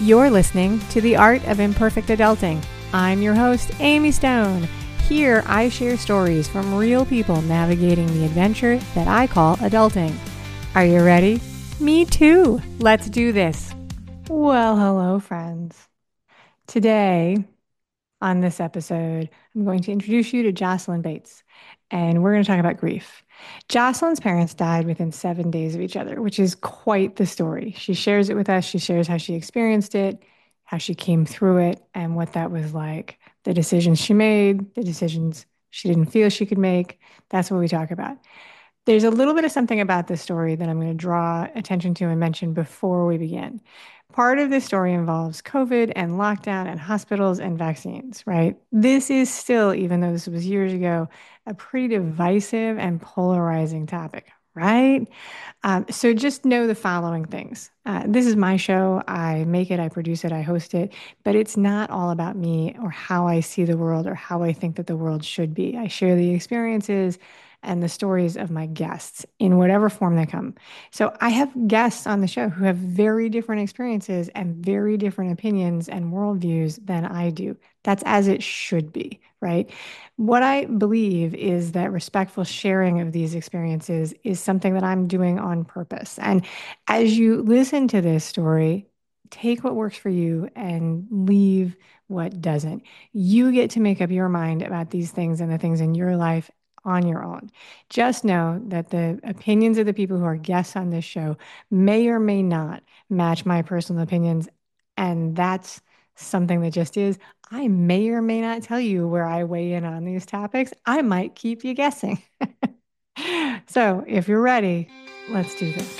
You're listening to The Art of Imperfect Adulting. I'm your host, Amy Stone. Here, I share stories from real people navigating the adventure that I call adulting. Are you ready? Me too. Let's do this. Well, hello, friends. Today, on this episode, I'm going to introduce you to Jocelyn Bates, and we're going to talk about grief. Jocelyn's parents died within 7 days of each other, which is quite the story. She shares it with us. She shares how she experienced it, how she came through it, and what that was like, the decisions she made, the decisions she didn't feel she could make. That's what we talk about. There's a little bit of something about this story that I'm going to draw attention to and mention before we begin. Part of this story involves COVID and lockdown and hospitals and vaccines, right? This is still, even though this was years ago, a pretty divisive and polarizing topic, right? So just know the following things. This is my show. I make it, I produce it, I host it, but it's not all about me or how I see the world or how I think that the world should be. I share the experiences and the stories of my guests in whatever form they come. So I have guests on the show who have very different experiences and very different opinions and worldviews than I do. That's as it should be, right? What I believe is that respectful sharing of these experiences is something that I'm doing on purpose. And as you listen to this story, take what works for you and leave what doesn't. You get to make up your mind about these things and the things in your life on your own. Just know that the opinions of the people who are guests on this show may or may not match my personal opinions. And that's something that just is. I may or may not tell you where I weigh in on these topics. I might keep you guessing. So if you're ready, let's do this.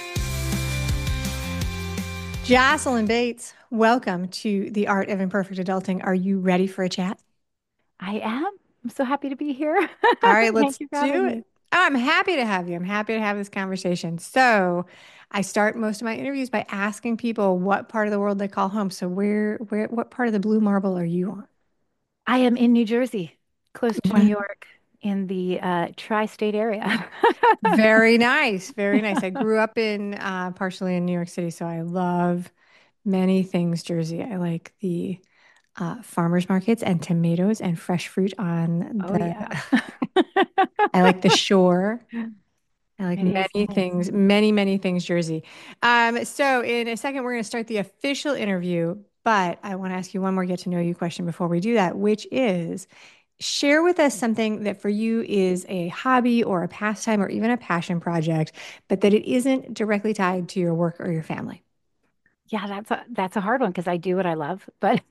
Jocelyn Bates, welcome to The Art of Imperfect Adulting. Are you ready for a chat? I am. I'm so happy to be here. All right, Thank let's you for do having it. me. Oh, I'm happy to have you. I'm happy to have this conversation. So, I start most of my interviews by asking people what part of the world they call home. So, what part of the blue marble are you on? I am in New Jersey, close to New Wow. York, in the tri-state area. Very nice. Very nice. I grew up in partially in New York City, so I love many things Jersey. I like the farmers markets and tomatoes and fresh fruit on Oh, the. yeah. I like the shore. I like It is many nice. things, many things, Jersey. So in a second, we're going to start the official interview, but I want to ask you one more get to know you question before we do that, which is share with us something that for you is a hobby or a pastime or even a passion project, but that it isn't directly tied to your work or your family. Yeah, that's a hard one because I do what I love, but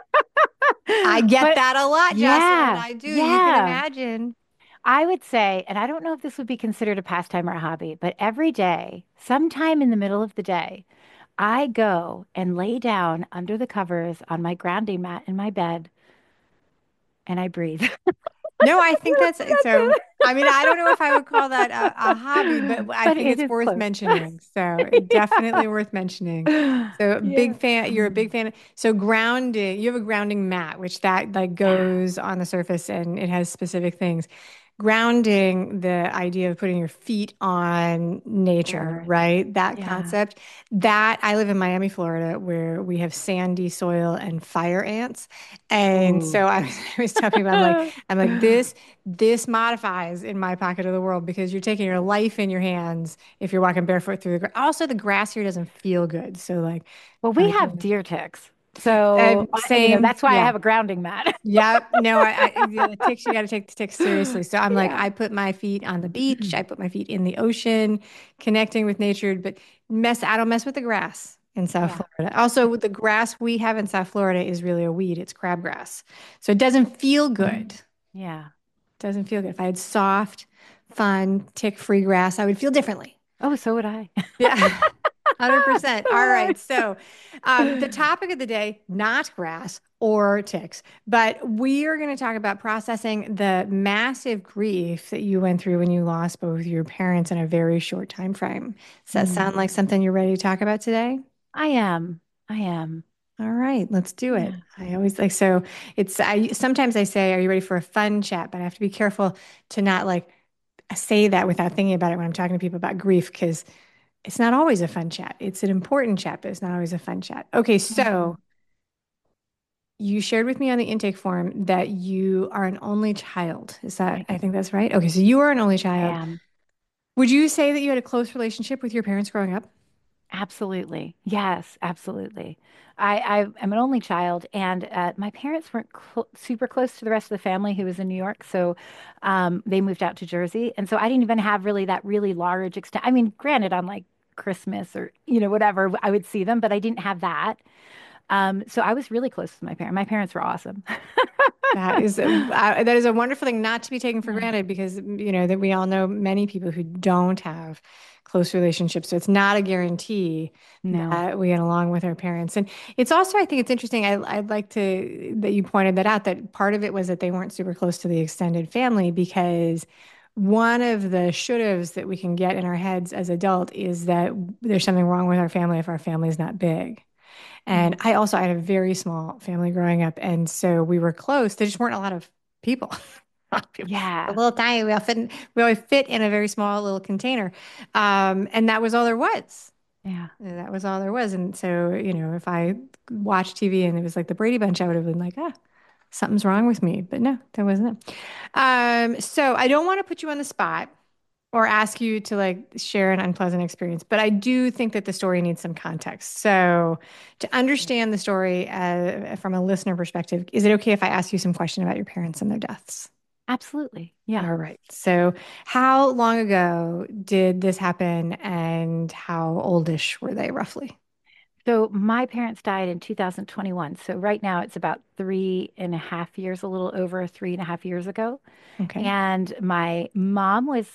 I get but that a lot, Jocelyn. yeah, I do. You can yeah. imagine. I would say, and I don't know if this would be considered a pastime or a hobby, but every day, sometime in the middle of the day, I go and lay down under the covers on my grounding mat in my bed and I breathe. No, I think that's That's so. it. I mean, I don't know if I would call that a hobby, but I But think it it's is worth close. mentioning. So definitely worth mentioning. So Yeah. big fan, you're a big fan. So grounding, you have a grounding mat, which that like Yeah. goes on the surface and it has specific things. Grounding, the idea of putting your feet on The nature, earth. right? That Yeah. concept. That I live in Miami, Florida, where we have sandy soil and fire ants. And Ooh. so I was telling people, I'm like, this modifies in my pocket of the world because you're taking your life in your hands if you're walking barefoot through the grass. Also, the grass here doesn't feel good. So Well, we have deer ticks. So, same, that's why I yeah. have a grounding mat. Yeah, no, yeah, the ticks, you got to take the ticks seriously. So I'm like, Yeah. I put my feet on the beach, I put my feet in the ocean, connecting with nature, but I don't mess with the grass in South Yeah. Florida. Also, with the grass we have in South Florida is really a weed. It's crabgrass. So it doesn't feel good. Yeah. Doesn't feel good. If I had soft, fun, tick-free grass, I would feel differently. Oh, so would I. Yeah. 100%. So All would right. So, the topic of the day, not grass or ticks, but we are going to talk about processing the massive grief that you went through when you lost both your parents in a very short time frame. Does that I. sound like something you're ready to talk about today? I am. I am. All right, let's do it. Yeah. I always like so I sometimes I say, are you ready for a fun chat? But I have to be careful to not like say that without thinking about it when I'm talking to people about grief because it's not always a fun chat. It's an important chat, but it's not always a fun chat. Okay, Mhm. so you shared with me on the intake form that you are an only child. Is that, I I think that's right? Okay, so you are an only child. am. Would you say that you had a close relationship with your parents growing up? Absolutely. Yes, absolutely. I am an only child, and my parents weren't super close to the rest of the family who was in New York. So they moved out to Jersey. And so I didn't even have really that really large extent. I mean, granted, on like Christmas or, whatever, I would see them, but I didn't have that. So I was really close with my parents. My parents were awesome. That is a wonderful thing not to be taken for Yeah. granted because that we all know many people who don't have close relationships. So it's not a guarantee No. that we get along with our parents. And it's also, I think it's interesting. I'd like to that you pointed that out, that part of it was that they weren't super close to the extended family because one of the should haves that we can get in our heads as adult is that there's something wrong with our family if our family is not big. And Mm. I had a very small family growing up, and so we were close. There just weren't a lot of people. A Yeah. little tiny. We always fit in a very small little container, and that was all there was. Yeah. And that was all there was. And so, if I watched TV and it was like the Brady Bunch, I would have been like, something's wrong with me. But no, that wasn't it. So I don't want to put you on the spot or ask you to like share an unpleasant experience, but I do think that the story needs some context. So, to understand the story from a listener perspective, is it okay if I ask you some question about your parents and their deaths? Absolutely. Yeah. All right. So, how long ago did this happen, and how oldish were they roughly? So my parents died in 2021. So right now it's about 3.5 years, a little over 3.5 years ago. Okay. And my mom was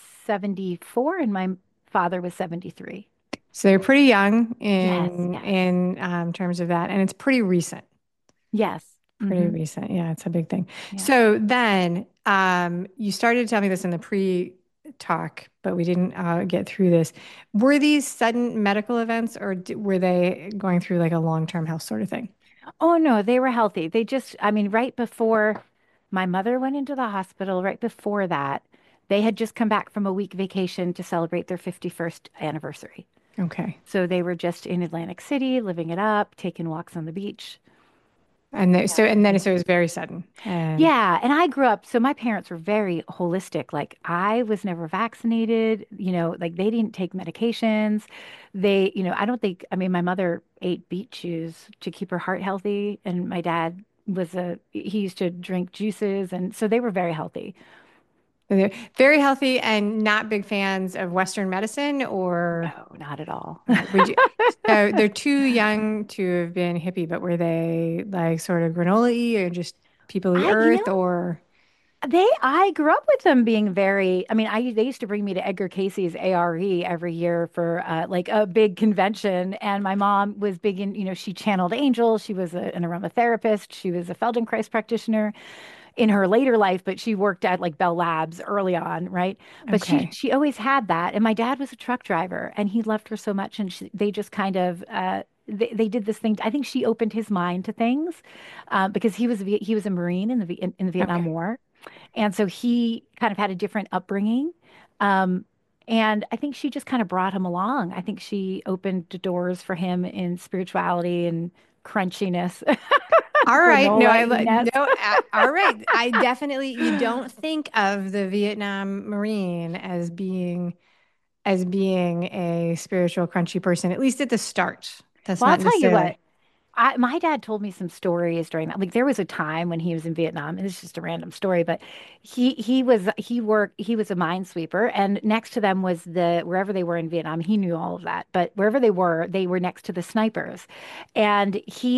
74 and my father was 73. So they're pretty young Yes, yes, in terms of that, and it's pretty recent. yes. Pretty Hmm. recent. Yeah, it's a big thing. Yeah. So then you started to tell me this in the pre-talk, but we didn't get through this. Were these sudden medical events, or were they going through like a long-term health sort of thing? Oh no, they were healthy. They just, I mean, right before my mother went into the hospital, right before that, they had just come back from a week vacation to celebrate their 51st anniversary. Okay. So they were just in Atlantic City, living it up, taking walks on the beach. And then it was very sudden. And Yeah, and I grew up, so my parents were very holistic. Like I was never vaccinated, like they didn't take medications. I don't think, I mean, my mother ate beet chews to keep her heart healthy, and my dad he used to drink juices, and so they were very healthy. they're very healthy and not big fans of Western medicine, or No, not at all. okay, would you? So they're too young to have been hippie, but were they like sort of granola-y or just people of the I, you earth, know, or I grew up with them being very, I mean, they used to bring me to Edgar Casey's ARE every year for like a big convention. And my mom was big in, she channeled angels. She was an aromatherapist. She was a Feldenkrais practitioner in her later life, but she worked at like Bell Labs early on, right? But okay. she always had that. And my dad was a truck driver and he loved her so much. And they just kind of, they did this thing. I think she opened his mind to things because he was a Marine in in the Vietnam Okay. War. And so he kind of had a different upbringing. Um, and I think she just kind of brought him along. I think she opened the doors for him in spirituality and crunchiness, All right. No, granola-iness. all right. I definitely, you don't think of the Vietnam Marine as being a spiritual crunchy person, at least at the start. That's Well, I'll not tell you necessarily what, my dad told me some stories during that. Like there was a time when he was in Vietnam, and it's just a random story, but he was a minesweeper, and next to them was wherever they were in Vietnam. He knew all of that, but wherever they were next to the snipers, and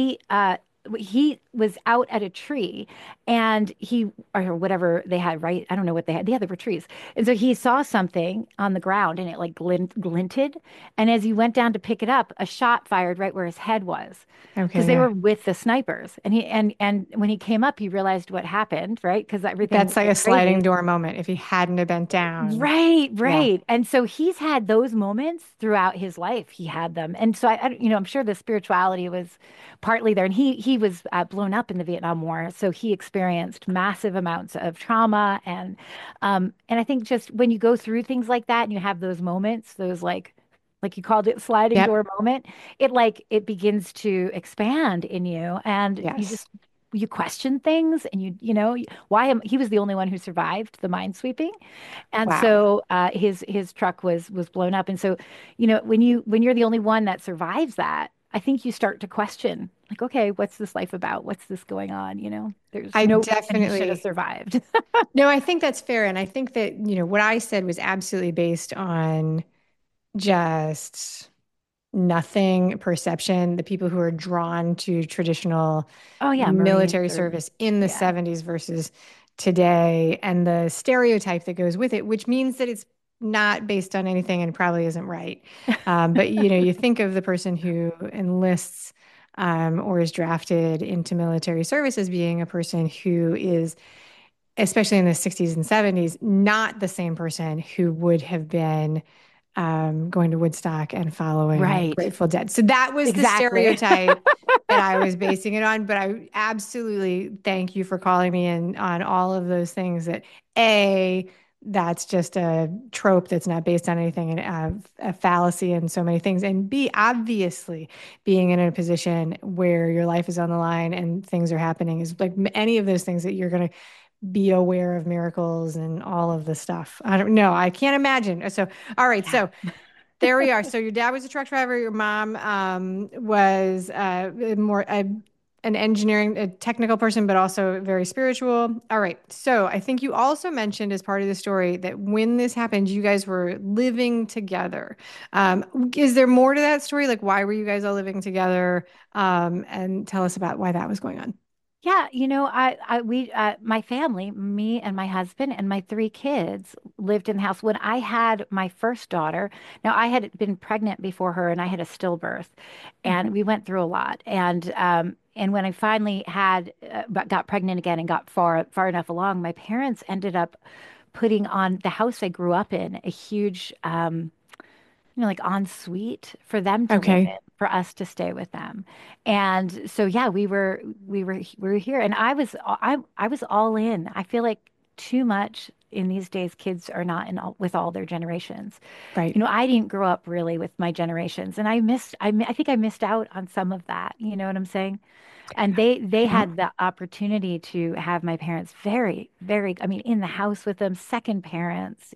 he was out at a tree and or whatever they had, right? I don't know what they had. Yeah, there were trees. And so he saw something on the ground and it like glinted. And as he went down to pick it up, a shot fired right where his head was because okay, they yeah. were with the snipers. And when he came up, he realized what happened, right? Because everything That's like a went sliding crazy. door moment. If he hadn't have bent down. Right, Yeah. right. And so he's had those moments throughout his life. He had them. And so I'm sure the spirituality was partly there. And he was blown up in the Vietnam War. So he experienced massive amounts of trauma. And I think just when you go through things like that and you have those moments, those like you called it sliding Yep. door moment, it begins to expand in you and you Yes. just you question things and why am he was the only one who survived the minesweeping. And Wow. so his truck was blown up. And so, when you're the only one that survives that, I think you start to question, like, okay, what's this life about? What's this going on? There's I no reason he should have definitely, survived. no, I think that's fair. And I think that, what I said was absolutely based on just nothing perception. The people who are drawn to traditional Oh yeah, Marines military or service in the yeah. 70s versus today, and the stereotype that goes with it, which means that it's not based on anything and probably isn't right. But you think of the person who enlists or is drafted into military service as being a person who is, especially in the 60s and 70s, not the same person who would have been going to Woodstock and following Right. Grateful Dead. So that was the Exactly. stereotype that I was basing it on. But I absolutely thank you for calling me in on all of those things that A, that's just a trope that's not based on anything and a fallacy in so many things. And B, obviously, being in a position where your life is on the line and things are happening is like any of those things that you're going to be aware of miracles and all of the stuff. I don't know. I can't imagine. So, all right. Yeah. So there we are. So your dad was a truck driver. Your mom was more an engineering, a technical person, but also very spiritual. All right. So I think you also mentioned as part of the story that when this happened, you guys were living together. Is there more to that story? Like, why were you guys all living together? And tell us about why that was going on. Yeah, my family, me and my husband and my three kids lived in the house when I had my first daughter. Now, I had been pregnant before her and I had a stillbirth, Okay. and we went through a lot. And when I finally got pregnant again and got far enough along, my parents ended up putting on the house I grew up in a huge, like ensuite for them to live Okay. in, for us to stay with them. And so yeah, we were here, and I was all in. I feel like too much in these days kids are not with all their generations. Right. I didn't grow up really with my generations, and I think I missed out on some of that, you know what I'm saying? And they Yeah. had the opportunity to have my parents very, very, I mean, in the house with them, second parents,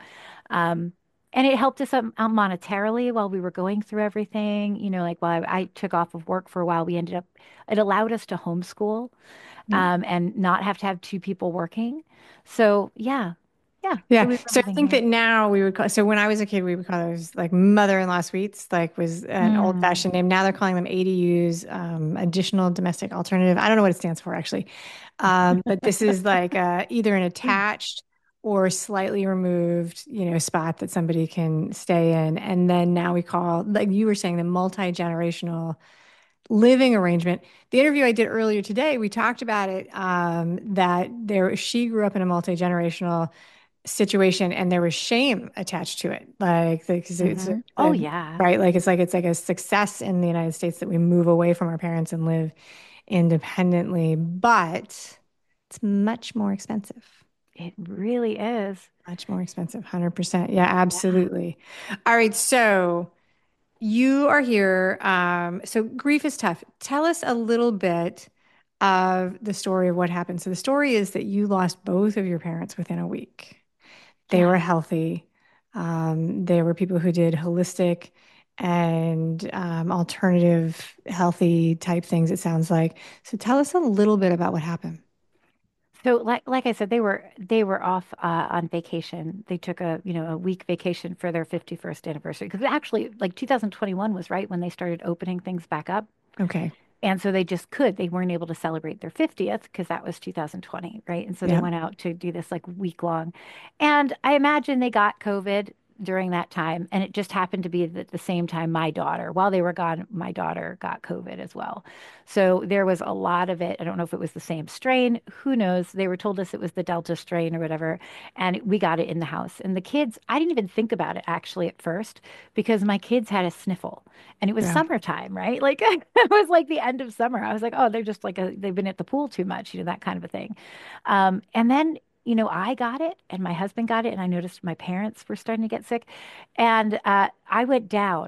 um, and it helped us monetarily while we were going through everything. Like while I took off of work for a while, it allowed us to homeschool, Yeah. and not have to have two people working. So yeah, yeah. So Yeah. we were So I living think here. that now we would call, so when I was a kid, we would call those like mother-in-law suites, like was an Mm. old-fashioned name. Now they're calling them ADUs, additional domestic alternative. I don't know what it stands for actually. But this is like either an attached or slightly removed, spot that somebody can stay in. And then now we call, like you were saying, the multi-generational living arrangement. The interview I did earlier today, we talked about it, that she grew up in a multi-generational situation and there was shame attached to it, like because it's Oh yeah. right, like it's like a success in the United States that we move away from our parents and live independently, but it's much more expensive. It really is. Much more expensive. 100%. Yeah, Yeah. absolutely. All right, so you are here. So grief is tough. Tell us a little bit of the story of what happened. So the story is that you lost both of your parents within a week. They Yeah. were healthy. They were people who did holistic and alternative healthy type things, it sounds like. So tell us a little bit about what happened. So like I said, they were off on vacation. They took a week vacation for their 51st anniversary, because actually like 2021 was right when they started opening things back up. Okay. And so they weren't able to celebrate their 50th because that was 2020, right? And so they Yeah. went out to do this like week long. And I imagine they got COVID during that time. And it just happened to be at the same time while they were gone, my daughter got COVID as well. So there was a lot of it. I don't know if it was the same strain. Who knows? They were told us it was the Delta strain or whatever. And we got it in the house. And the kids, I didn't even think about it actually at first, because my kids had a sniffle and it was Yeah. summertime, right? Like it was like the end of summer. I was like, oh, they're just like they've been at the pool too much, that kind of a thing. And then, I got it and my husband got it, and I noticed my parents were starting to get sick. And I went down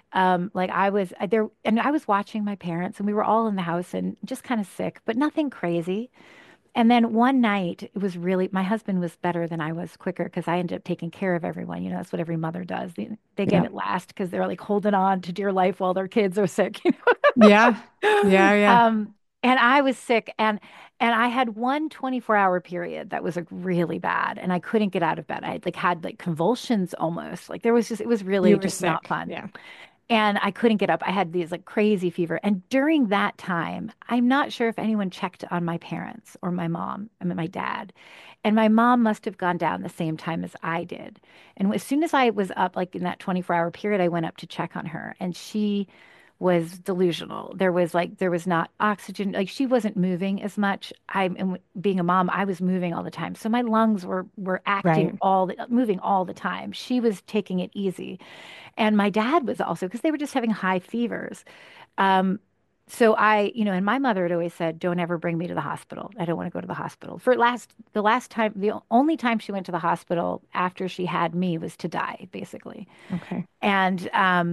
Like I was there and I was watching my parents and we were all in the house and just kind of sick, but nothing crazy. And then one night, it was really, my husband was better than I was quicker because I ended up taking care of everyone. You know, that's what every mother does. They get Yeah. it last because they're like holding on to dear life while their kids are sick, you Yeah. Yeah. know? Yeah. And I was sick and I had one 24-hour period that was like really bad and I couldn't get out of bed. I had like convulsions almost. Like there was just, it was You really were just not sick. fun. Yeah. And I couldn't get up. I had these like crazy fever. And during that time, I'm not sure if anyone checked on my parents or my mom, I mean, my dad. And my mom must have gone down the same time as I did. And as soon as I was up, like in that 24-hour period, I went up to check on her and she was delusional. There was not oxygen. Like she wasn't moving as much. And being a mom, I was moving all the time. So my lungs were Right. moving all the time. She was taking it easy. And my dad was also, because they were just having high fevers. Um, so and my mother had always said, don't ever bring me to the hospital. I don't want to go to the hospital. The last time, the only time she went to the hospital after she had me was to die, basically. Okay. And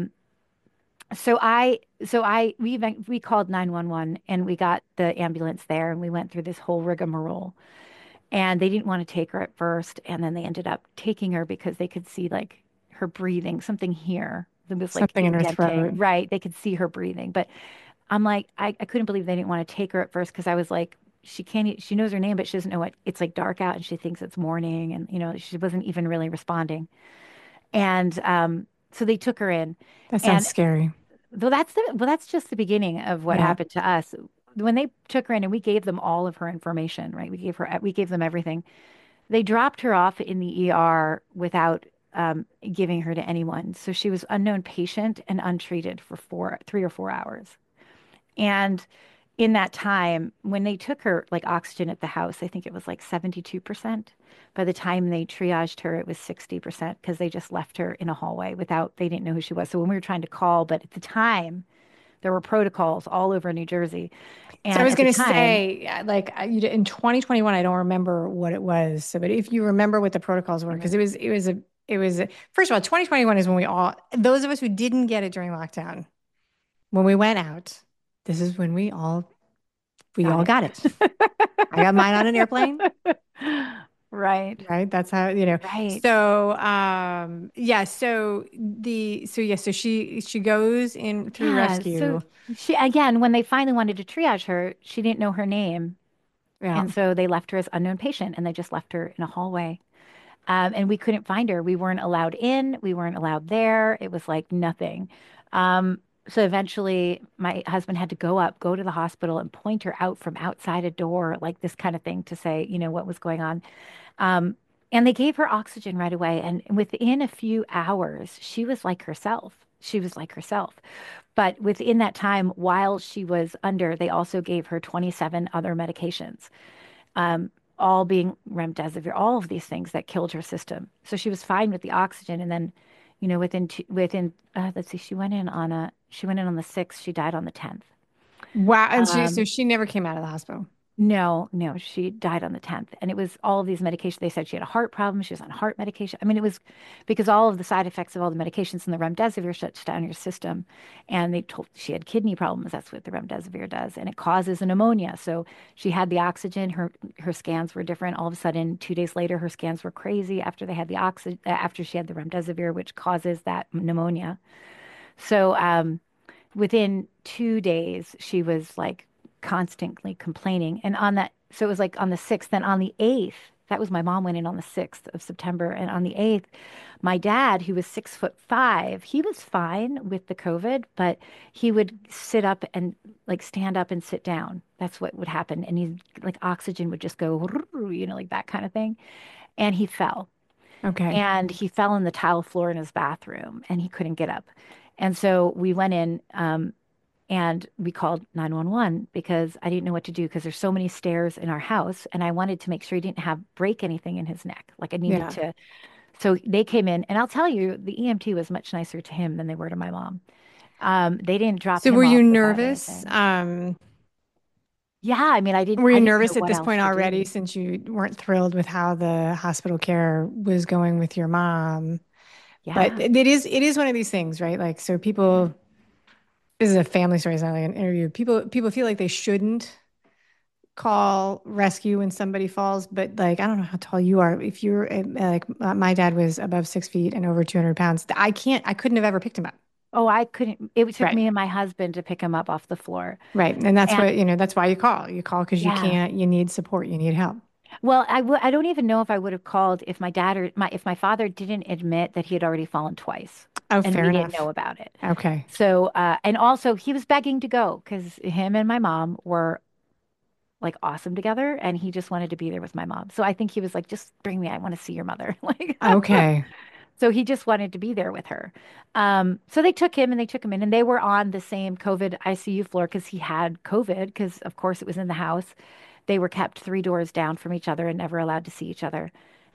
we called 911 and we got the ambulance there and we went through this whole rigmarole. And they didn't want to take her at first. And then they ended up taking her because they could see like her breathing, something here that was like Something in her throat. indenting. Right. They could see her breathing. But I'm like, I couldn't believe they didn't want to take her at first because I was like, she knows her name, but she doesn't know what it's like dark out and she thinks it's morning. And, she wasn't even really responding. And so they took her in. That sounds And scary. that's just the beginning of what Yeah. happened to us. When they took her in and we gave them all of her information, right? We gave them everything. They dropped her off in the ER without giving her to anyone. So she was unknown patient and untreated for 3 or 4 hours. And in that time, when they took her like oxygen at the house, I think it was like 72%. By the time they triaged her, it was 60% because they just left her in a hallway they didn't know who she was. So when we were trying to call, but at the time, there were protocols all over New Jersy. So I And was at the going to time, say, in 2021, I don't remember what it was. So, but if you remember what the protocols were, because first of all, 2021 is when those of us who didn't get it during lockdown, when we went out, this is when we got all it. got it. I got mine on an airplane, Right. right? That's how. Right. So, yeah. So she goes in through Yeah. So rescue. she, again, when they finally wanted to triage her, she didn't know her name. Yeah. And so they left her as unknown patient and they just left her in a hallway. And we couldn't find her. We weren't allowed in. We weren't allowed there. It was like nothing. So eventually my husband had to go to the hospital and point her out from outside a door, like this kind of thing to say, what was going on. Um, and they gave her oxygen right away. And within a few hours, she was like herself. She was like herself. But within that time, while she was under, they also gave her 27 other medications, um, all being remdesivir, all of these things that killed her system. So she was fine with the oxygen. And then, let's see, she went in on the 6th, she died on the 10th. Wow. And so Um, she never came out of the hospital. no, no, she died on the 10th. And it was all of these medications. They said she had a heart problem. She was on heart medication. I mean, it was because all of the side effects of all the medications and the remdesivir shuts down your system. And they told she had kidney problems. That's what the remdesivir does. And it causes a pneumonia. So she had the oxygen. Her scans were different. All of a sudden, 2 days later, her scans were crazy after they had the oxygen, after she had the remdesivir, which causes that pneumonia. So, within 2 days, she was like constantly complaining. And so it was like on the 6th, then on the 8th, that was my mom went in on the 6th of September. And on the 8th, my dad, who was 6'5", he was fine with the COVID, but he would sit up and like stand up and sit down. That's what would happen. And he like oxygen would just go, like that kind of thing. And he fell. Okay. And he fell in the tile floor in his bathroom and he couldn't get up. And so we went in, and we called 911 because I didn't know what to do because there's so many stairs in our house and I wanted to make sure he didn't break anything in his neck. Like I needed Yeah. to. So they came in and I'll tell you, the EMT was much nicer to him than they were to my mom. They didn't drop So him were you off without nervous? anything. Yeah, I mean, Were you I didn't know nervous at what this else point to already do. since you weren't thrilled with how the hospital care was going with your mom? But Yeah. it is one of these things, right? Like, so people, this is a family story, it's not like an interview. People feel like they shouldn't call rescue when somebody falls, but like, I don't know how tall you are. If you're like, my dad was above 6 feet and over 200 pounds. I couldn't have ever picked him up. Oh, I couldn't. It took Right. me and my husband to pick him up off the floor. Right. And that's And what, that's why you call. You call because yeah. you need support, you need help. Well, I don't even know if I would have called if my dad or if my father didn't admit that he had already fallen twice Oh, and fair we didn't know enough. about it. Okay. So, and also he was begging to go because him and my mom were like awesome together and he just wanted to be there with my mom. So I think he was like, just bring me. I want to see your mother. Like, Okay. so he just wanted to be there with her. So they took him and they took him in and they were on the same COVID ICU floor because he had COVID because of course it was in the house. They were kept three doors down from each other and never allowed to see each other.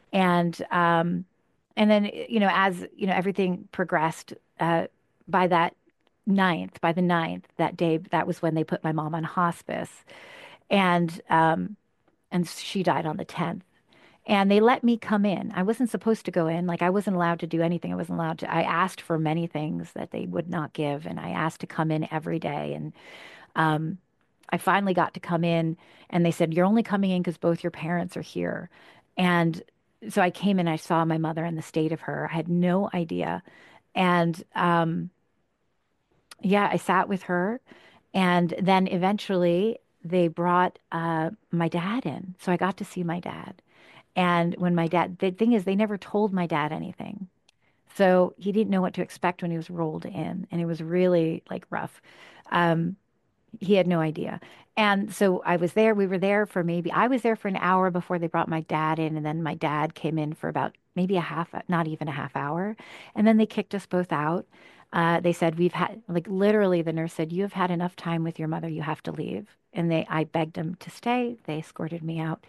And then, as everything progressed, by that by the ninth, that day, that was when they put my mom on hospice. And she died on the 10th. And they let me come in. I wasn't supposed to go in. Like I wasn't allowed to do anything. I wasn't allowed to. I asked for many things that they would not give, and I asked to come in every day. And um, I finally got to come in, and they said, "You're only coming in because both your parents are here." And so I came in. I saw my mother and the state of her. I had no idea. And yeah, I sat with her, and then eventually they brought my dad in, so I got to see my dad. And when my dad, the thing is, they never told my dad anything. So he didn't know what to expect when he was rolled in. And it was really like rough. Um, he had no idea. And so I was there. We were there for I was there for an hour before they brought my dad in. And then my dad came in for about maybe not even a half hour. And then they kicked us both out. They said, we've had, like, literally, the nurse said, you have had enough time with your mother. You have to leave. And I begged them to stay. They escorted me out.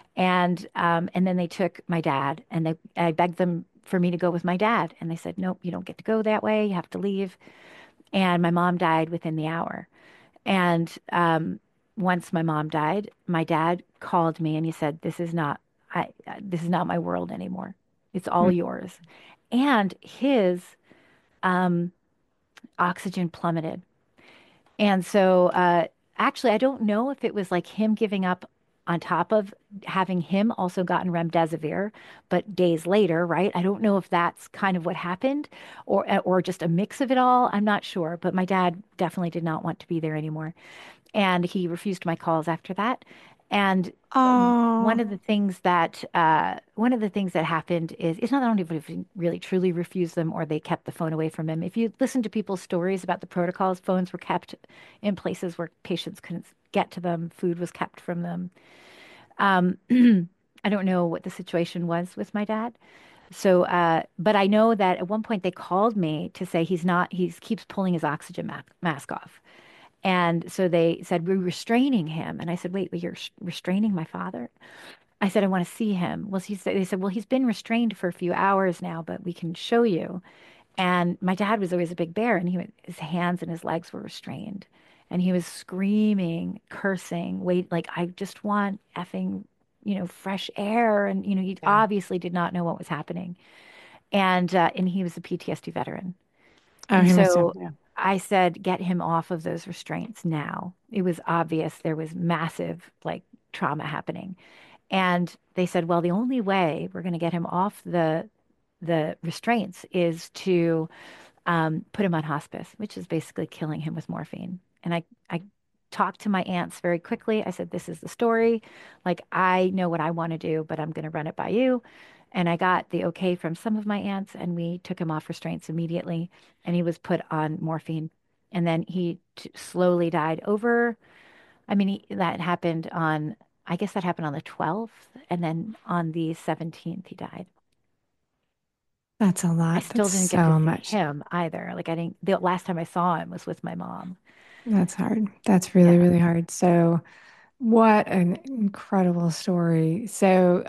And then they took my dad and I begged them for me to go with my dad. And they said, nope, you don't get to go that way. You have to leave. And my mom died within the hour. And once my mom died, my dad called me and he said, this is not my world anymore. It's all Mm. yours. And his um, oxygen plummeted. And so, actually, I don't know if it was like him giving up on top of having him also gotten remdesivir, but days later, right? I don't know if that's kind of what happened or just a mix of it all. I'm not sure, but my dad definitely did not want to be there anymore. And he refused my calls after that. And Oh, one of the things that happened is it's not only if he really truly refused them or they kept the phone away from him. If you listen to people's stories about the protocols, phones were kept in places where patients couldn't get to them, food was kept from them. Um, I don't know what the situation was with my dad. So, but I know that at one point they called me to say he keeps pulling his oxygen mask off. And so they said, we're restraining him. And I said, wait, you're restraining my father? I said, I want to see him. Well, they said, well, he's been restrained for a few hours now, but we can show you. And my dad was always a big bear, and his hands and his legs were restrained. And he was screaming, cursing, wait, like, I just want effing, fresh air. And, he yeah. obviously did not know what was happening. And he was a PTSD veteran. Oh, And he must have. so Yeah. I said, get him off of those restraints now. It was obvious there was massive, like, trauma happening. And they said, well, the only way we're going to get him off the restraints is to put him on hospice, which is basically killing him with morphine. And I talked to my aunts very quickly. I said, this is the story. Like, I know what I want to do, but I'm going to run it by you. And I got the okay from some of my aunts, and we took him off restraints immediately, and he was put on morphine. And then he slowly died over. I mean, that happened I guess that happened on the 12th, and then on the 17th, he died. That's a I lot. still That's didn't get to so see much. him either. Like, the last time I saw him was with my mom. That's hard. That's really, Yeah. really hard. So, what an incredible story. So,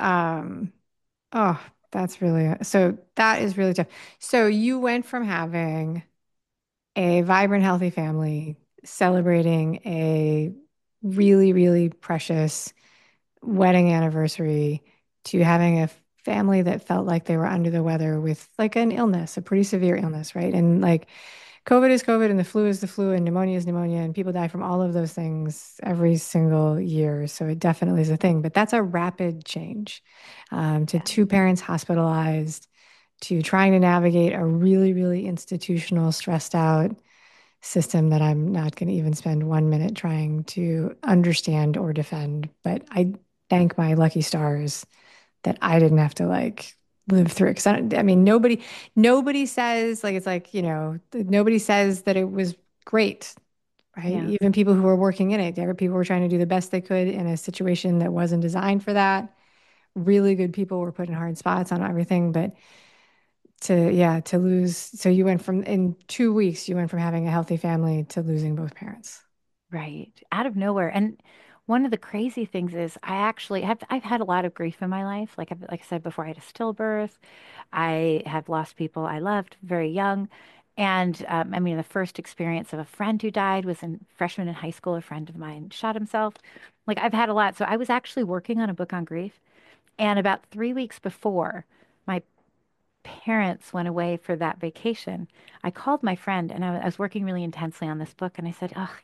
oh, so that is really tough. So, you went from having a vibrant, healthy family, celebrating a really, really precious wedding anniversary, to having a family that felt like they were under the weather with like an illness, a pretty severe illness, right? And like COVID is COVID and the flu is the flu and pneumonia is pneumonia and people die from all of those things every single year. So it definitely is a thing, but that's a rapid change to Yeah. two parents hospitalized, to trying to navigate a really, really institutional, stressed out system that I'm not going to even spend 1 minute trying to understand or defend. But I thank my lucky stars that I didn't have to like live through it. Because I mean, nobody says like it's like, nobody says that it was great, right? Yeah. Even people who were working in it, there were people who were trying to do the best they could in a situation that wasn't designed for that. Really good people were put in hard spots on everything, but to lose. So you went from in 2 weeks, you went from having a healthy family to losing both parents. Right. Out of nowhere. And one of the crazy things is I actually have I've had a lot of grief in my life. Like I said before, I had a stillbirth. I have lost people I loved very young. And I mean, the first experience of a friend who died was in freshman in high school. A friend of mine shot himself. Like I've had a lot. So I was actually working on a book on grief. And about 3 weeks before my parents went away for that vacation, I called my friend and I was working really intensely on this book. And I said, oh,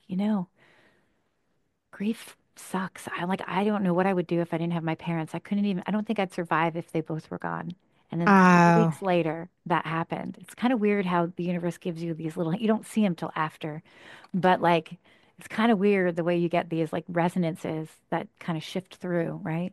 grief sucks. I don't know what I would do if I didn't have my parents. I don't think I'd survive if they both were gone. And then 3 weeks Oh, later, that happened. It's kind of weird how the universe gives you these little, you don't see them till after, but like, it's kind of weird the way you get these like resonances that kind of shift through, right?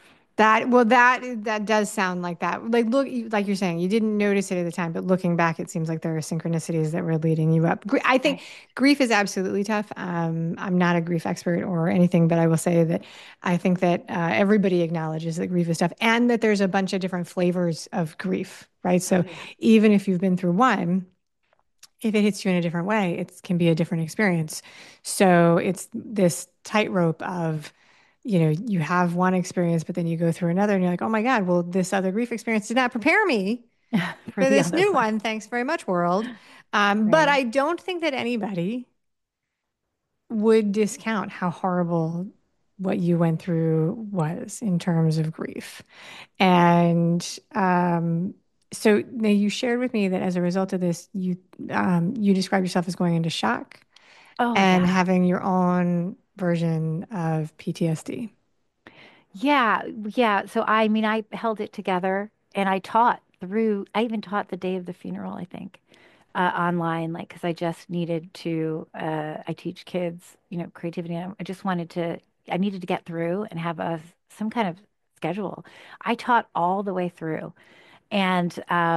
that does sound like that. Like like you're saying, you didn't notice it at the time, but looking back, it seems like there are synchronicities that were leading you up. I think Right. grief is absolutely tough. I'm not a grief expert or anything, but I will say that I think that everybody acknowledges that grief is tough, and that there's a bunch of different flavors of grief, right? Oh, So yeah. even if you've been through one, if it hits you in a different way, it can be a different experience. So it's this tightrope of, you have one experience, but then you go through another and you're like, oh my God, well, this other grief experience did not prepare me For for the this other new one. one. Thanks very much, world. But Right. I don't think that anybody would discount how horrible what you went through was in terms of grief. And so now you shared with me that as a result of this, you described yourself as going into shock Oh, and yeah. having your own version of PTSD. Yeah, yeah. So I mean, I held it together and I even taught the day of the funeral, I think, online, like, because I just needed to, I teach kids, creativity. And I just I needed to get through and have some kind of schedule. I taught all the way through. And,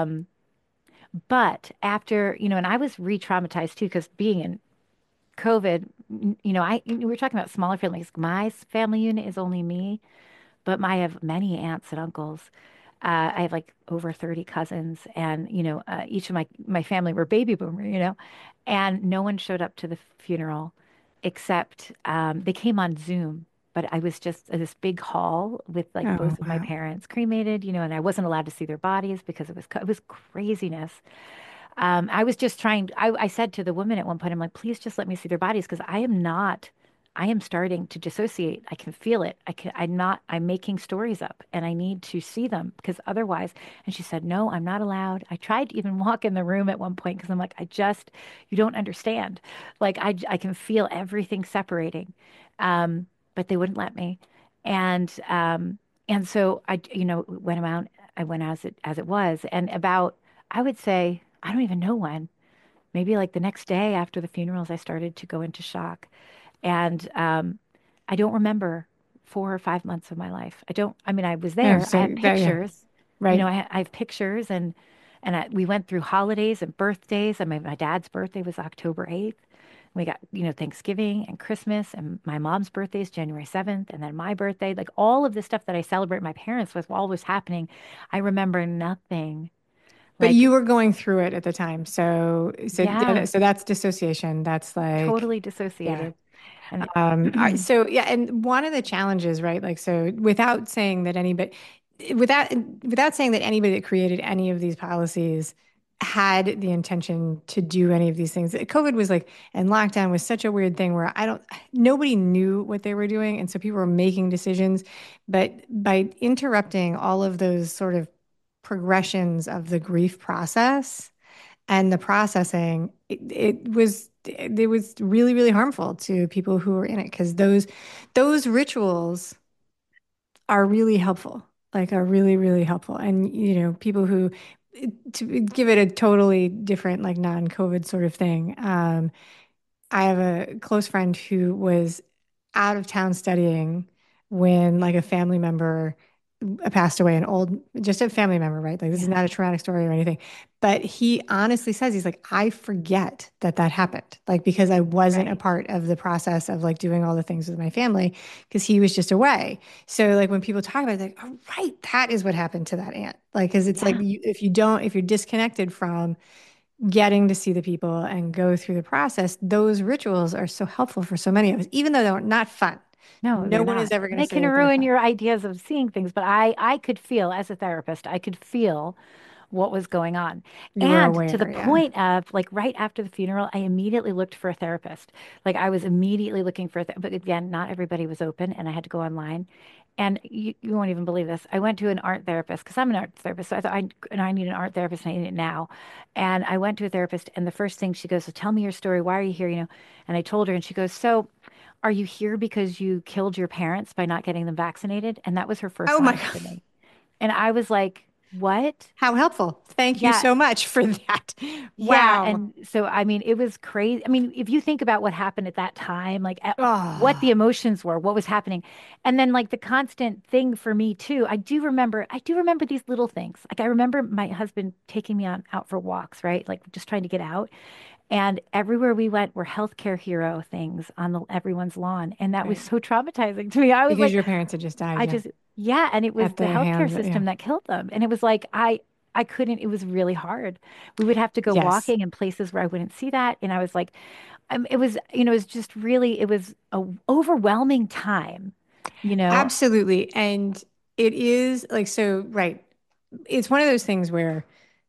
but after, and I was re-traumatized too, because being in COVID, we were talking about smaller families. My family unit is only me. But I have many aunts and uncles. I have like over 30 cousins, and each of my family were baby boomer, and no one showed up to the funeral except they came on Zoom. But I was just in this big hall with like Oh, both of my wow. parents cremated, and I wasn't allowed to see their bodies because it was craziness. I was just trying, I said to the woman at one point, I'm like, please just let me see their bodies because I am starting to dissociate. I can feel it. I'm making stories up and I need to see them because otherwise, and she said, no, I'm not allowed. I tried to even walk in the room at one point because I'm like, you don't understand. Like, I can feel everything separating. But they wouldn't let me. And so I went as it was. And I would say, I don't even know when, maybe like the next day after the funerals, I started to go into shock. And I don't remember 4 or 5 months of my life. I mean, I was Oh, there. I so have that, yeah, pictures. right. I have pictures we went through holidays and birthdays. I mean, my dad's birthday was October 8th. We got, Thanksgiving and Christmas, and my mom's birthday is January 7th, and then my birthday. Like all of the stuff that I celebrate my parents with while was happening, I remember nothing. But Like, you were going through it at the time. yeah, So that's dissociation. That's like, totally yeah. dissociated. And All right, so yeah, and one of the challenges, right? Like, so without saying that anybody that created any of these policies had the intention to do any of these things. COVID was like, and lockdown was such a weird thing where nobody knew what they were doing. And so people were making decisions. But by interrupting all of those sort of progressions of the grief process and the processing, it was really, really harmful to people who were in it because those rituals are really helpful, like are really, really helpful. And, people who, to give it a totally different, like non-COVID sort of thing. I have a close friend who was out of town studying when like a family member passed away, just a family member, right? Like this is Yeah. not a traumatic story or anything. But he honestly says, he's like, I forget that that happened. Like, because I wasn't a Right. part of the process of like doing all the things with my family because he was just away. So like when people talk about it, like, oh, right, that is what happened to that aunt. Like, because it's like Yeah. if you're disconnected from getting to see the people and go through the process, those rituals are so helpful for so many of us, even though they're not fun. No, No they're one is not. ever going to They say can that they're ruin fun. your ideas of seeing things, but I could feel as a therapist, I could feel what was going on. You were And to the aware, yeah. point of like right after the funeral, I immediately looked for a therapist. Like I was immediately looking for a but again, not everybody was open and I had to go online. And you won't even believe this. I went to an art therapist because I'm an art therapist. So I thought I need an art therapist and I need it now. And I went to a therapist and the first thing she goes, so tell me your story. Why are you here? And I told her and she goes, so are you here because you killed your parents by not getting them vaccinated? And that was her first Oh my line God. to me. And I was like, what? How helpful. Thank you Yeah. so much for that. Yeah. Wow. And so, I mean, it was crazy. I mean, if you think about what happened at that time, like what the Oh, emotions were, what was happening. And then like the constant thing for me too, I do remember these little things. Like I remember my husband taking me on out for walks, right? Like just trying to get out. And everywhere we went were healthcare hero things on everyone's lawn. And that was right. so traumatizing to me. I was Because like, your parents had just died, I yeah. just, yeah. And it was At the the healthcare hands, yeah. system that killed them. And it was like, I couldn't, it was really hard. We would have to go Yes, walking in places where I wouldn't see that. And I was like, it was, it was just really, it was a overwhelming time, you know? absolutely. And it is like, so, right. It's one of those things where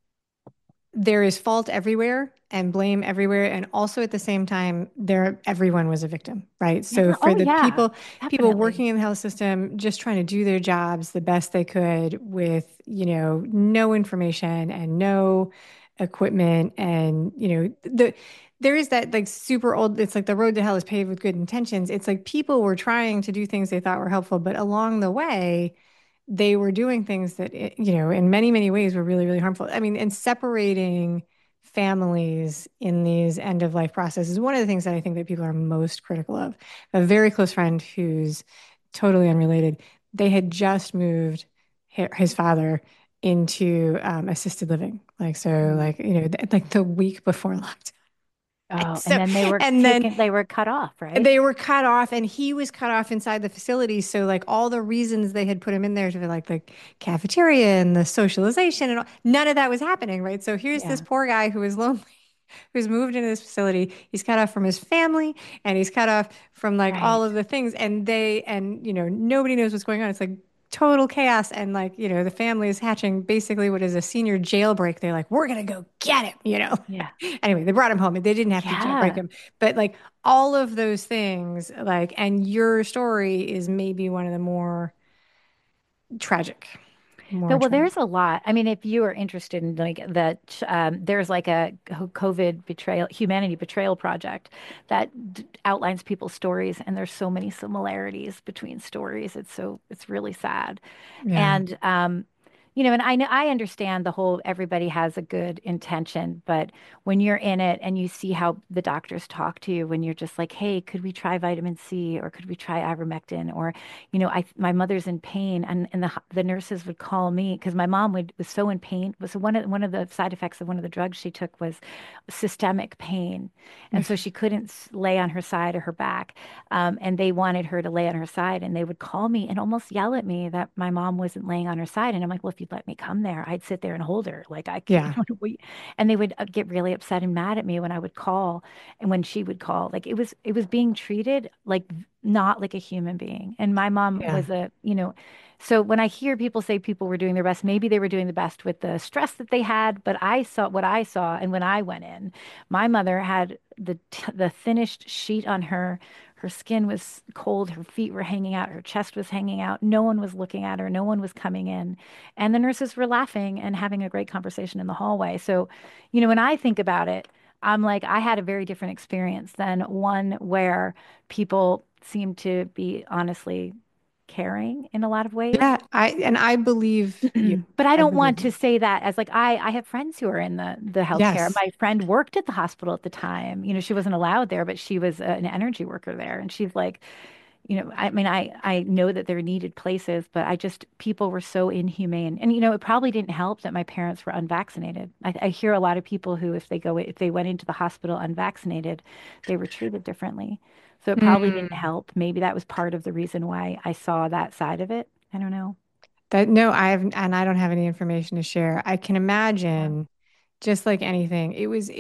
there is fault everywhere and blame everywhere, and also at the same time everyone was a victim, right? Yeah. So for Oh, the yeah, people definitely. working in the health system just trying to do their jobs the best they could with no information and no equipment, and there is that like super old, it's like the road to hell is paved with good intentions. It's like people were trying to do things they thought were helpful, but along the way they were doing things that, in many, many ways were really, really harmful. I mean, and separating families in these end of life processes, one of the things that I think that people are most critical of. A very close friend who's totally unrelated, they had just moved his father into assisted living. Like, so Mm. like, like the week before lockdown. Oh, and So, then and then they were cut off, right? they were cut off and he was cut off inside the facility. So like all the reasons they had put him in there to be like the cafeteria and the socialization and all, none of that was happening, right? So here's this Yeah, poor guy who is lonely, who's moved into this facility. He's cut off from his family and he's cut off from like all right. of the things. And nobody knows what's going on. It's like total chaos. And like, the family is hatching basically what is a senior jailbreak. They're like, we're going to go get him. Yeah. Anyway, they brought him home. They didn't have to jailbreak Yeah. him, but like all of those things, like, and your story is maybe one of the tragic, No, more well, tragic. there's a lot. I mean, if you are interested in like that, there's like a COVID betrayal, humanity betrayal project that outlines people's stories, and there's so many similarities between stories. It's really sad. Yeah. And and I understand the whole everybody has a good intention, but when you're in it and you see how the doctors talk to you when you're just like, hey, could we try vitamin C or could we try ivermectin? Or, my mother's in pain and the nurses would call me because my mom was so in pain. So one of the side effects of one of the drugs she took was systemic pain. And so she couldn't lay on her side or her back. And they wanted her to lay on her side and they would call me and almost yell at me that my mom wasn't laying on her side. And I'm like, well, if you'd let me come there, I'd sit there and hold her. Like I can't, Yeah. and they would get really upset and mad at me when I would call and when she would call. Like it was being treated like not like a human being. And my mom Yeah. was so when I hear people say people were doing their best, maybe they were doing the best with the stress that they had, but I saw what I saw. And when I went in, my mother had the thinnest sheet on her. Her skin was cold, her feet were hanging out, her chest was hanging out. No one was looking at her, no one was coming in. And the nurses were laughing and having a great conversation in the hallway. So, when I think about it, I'm like, I had a very different experience than one where people seem to be honestly caring in a lot of ways. Yeah. I believe you. But I I don't believe want to you. say that as like I have friends who are in the healthcare. Yes. My friend worked at the hospital at the time. She wasn't allowed there, but she was an energy worker there, and she's like, I mean, I know that there are needed places, but people were so inhumane. And, it probably didn't help that my parents were unvaccinated. I hear a lot of people who, if they went into the hospital unvaccinated, they were treated differently. So it probably didn't Mm. help. Maybe that was part of the reason why I saw that side of it. I don't know. That no, I have, and I don't have any information to share. I can Yeah. imagine, just like anything,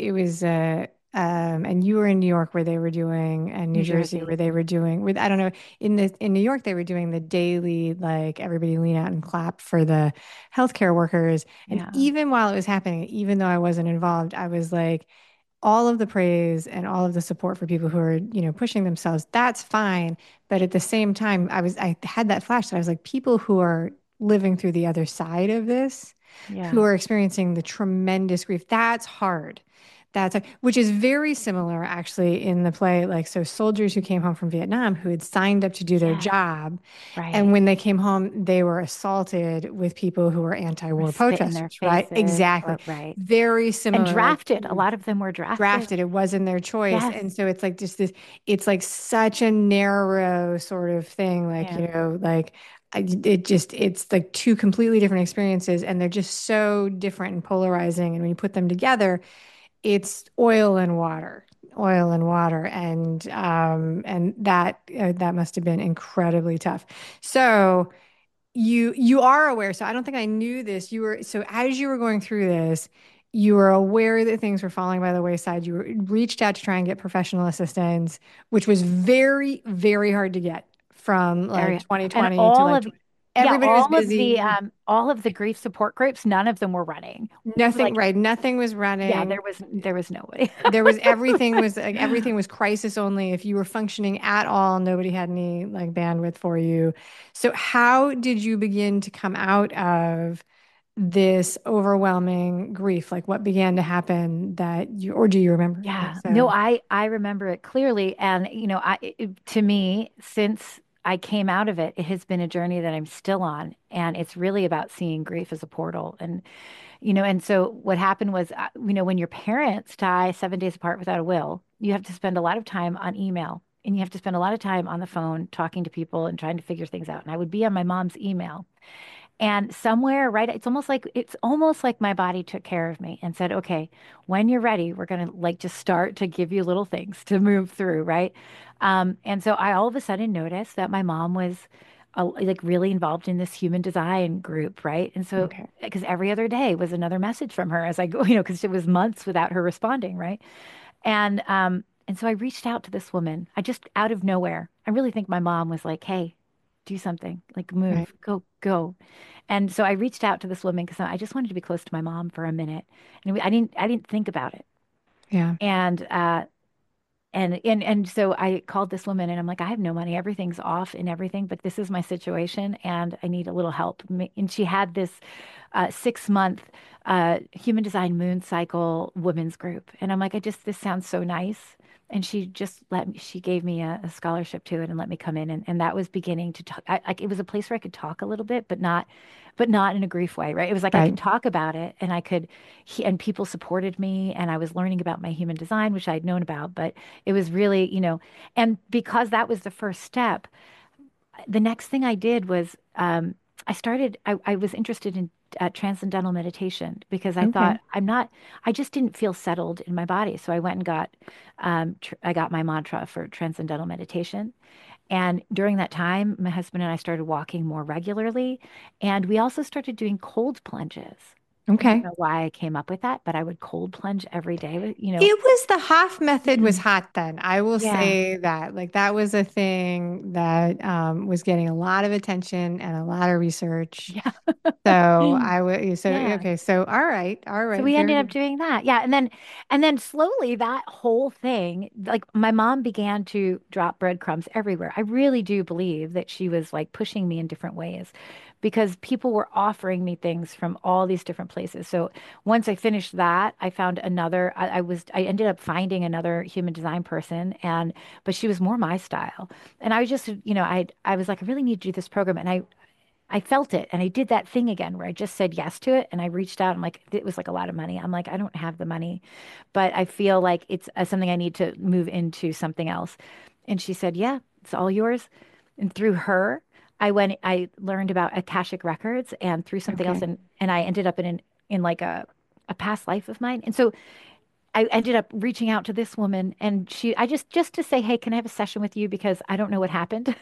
and you were in New York where they were doing, and New New Jersey where Jersey. they were doing, with I don't know, in New York they were doing the daily, like, everybody lean out and clap for the healthcare workers. And Yeah. even while it was happening, even though I wasn't involved, I was like, all of the praise and all of the support for people who are, pushing themselves, that's fine. But at the same time, I had that flash that I was like, people who are living through the other side of this, who Yeah. are experiencing the tremendous grief, that's hard. Which is very similar actually in the play. Like, so soldiers who came home from Vietnam who had signed up to do their Yes. job, and Right. when they came home, they were assaulted with people who were Or anti-war spit in their protesters, right? faces, Exactly. or right. Very And similar, like, drafted. A lot of them were drafted. drafted. It wasn't their choice. Yes. And so it's like just this, it's like such a narrow sort of thing. Like, Yeah. like it's like two completely different experiences, and they're just so different and polarizing. And when you put them together, it's oil and water, oil and water. And that must have been incredibly tough. So, you are aware. So I don't think I knew this. So as you were going through this, you were aware that things were falling by the wayside. Reached out to try and get professional assistance, which was very, very hard to get from like Very, and 2020 to like yeah, everybody was busy. all of the grief support groups, none of them were running. Nothing, Like, right? Nothing was yeah, running. there was nobody. There was everything was crisis only. If you were functioning at all, nobody had any like bandwidth for you. So how did you begin to come out of this overwhelming grief? Like, what began to happen or do you remember? If Yeah, no, so, I remember it clearly, and to me, since I came out of it, it has been a journey that I'm still on, and it's really about seeing grief as a portal. And so what happened was, when your parents die 7 days apart without a will, you have to spend a lot of time on email, and you have to spend a lot of time on the phone talking to people and trying to figure things out. And I would be on my mom's email. And somewhere, right, it's almost like my body took care of me and said, okay, when you're ready, we're gonna like just start to give you little things to move through, right? And so I all of a sudden noticed that my mom was like really involved in this human design group, right? And so okay, because every other day was another message from her as I go, because it was months without her responding, right? And so I reached out to this woman. I just out of nowhere. I really think my mom was like, "Hey, do something. Like right, move. Go, go." And so I reached out to this woman because I just wanted to be close to my mom for a minute. And I didn't think about it. yeah, And so I called this woman and I'm like, I have no money. Everything's off and everything, but this is my situation and I need a little help. And she had this 6 month human design moon cycle women's group. And I'm like, this sounds so nice. And she gave me a scholarship to it and let me come in. And that was beginning to talk. Like it was a place where I could talk a little bit, but not in a grief way, right? It was like I right, could talk about it and and people supported me and I was learning about my human design, which I'd known about, but it was really, and because that was the first step, the next thing I did was I was interested in transcendental meditation because I okay, thought I just didn't feel settled in my body. So I went and I got my mantra for transcendental meditation. And during that time, my husband and I started walking more regularly, and we also started doing cold plunges. I don't Okay. know why I came up with that, but I would cold plunge every day with. It was the Hoff method was hot then. I will Yeah. say that. Like that was a thing that was getting a lot of attention and a lot of research. Yeah. So I would so Yeah. okay, so all So right, we very ended up good. doing that. Yeah. And then slowly that whole thing, like my mom began to drop breadcrumbs everywhere. I really do believe that she was like pushing me in different ways because people were offering me things from all these different places. So once I finished that, I found another, I ended up finding another human design person but she was more my style. And I was just, I was like, I really need to do this program. And I felt it and I did that thing again where I just said yes to it and I reached out. I'm like, it was like a lot of money. I'm like, I don't have the money, but I feel like it's something I need to move into something else. And she said, yeah, it's all yours. And through her, I learned about Akashic records and through something else. Okay. And I ended up in like a past life of mine. And so I ended up reaching out to this woman and I just to say, hey, can I have a session with you? Because I don't know what happened.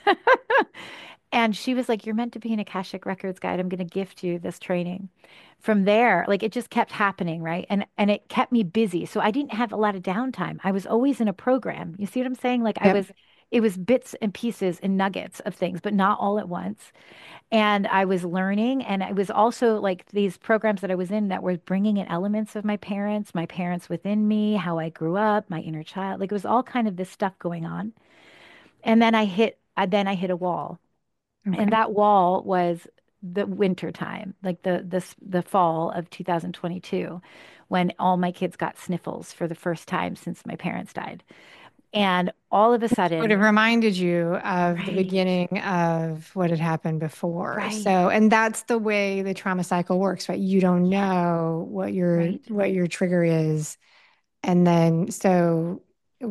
And she was like, you're meant to be an Akashic Records guide. I'm going to gift you this training. From there, like it just kept happening, right? And it kept me busy. So I didn't have a lot of downtime. I was always in a program. You see what I'm saying? Yep. It was bits and pieces and nuggets of things, but not all at once. And I was learning. And it was also like these programs that I was in that were bringing in elements of my parents within me, how I grew up, my inner child. Like it was all kind of this stuff going on. And then I hit a wall, and Okay. that wall was the winter time, like the fall of 2022, when all my kids got sniffles for the first time since my parents died. And all of a Would have sudden, reminded you of the right, beginning of what had happened before. right, So, and that's the way the trauma cycle works, right? You don't yeah, know right. what your trigger is. And then so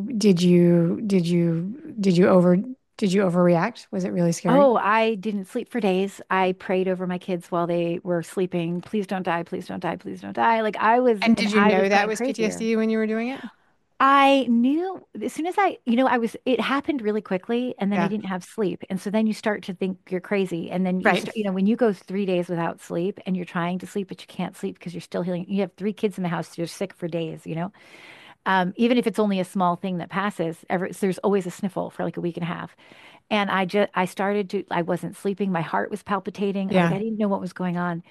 did you did you overreact? Was it really scary? Oh, I didn't sleep for days. I prayed over my kids while they were sleeping. Please don't die. Please don't die. Please don't die. And did you I was know that going was crazier. PTSD when you were doing it? I knew as soon as it happened really quickly and then I Yeah. didn't have sleep. And so then you start to think you're crazy. And then Right. when you go 3 days without sleep and you're trying to sleep, but you can't sleep because you're still healing. You have three kids in the house, you're sick for days. Even if it's only a small thing that passes, there's always a sniffle for like a week and a half. And I wasn't sleeping. My heart was palpitating. Like I Yeah. didn't know what was going on.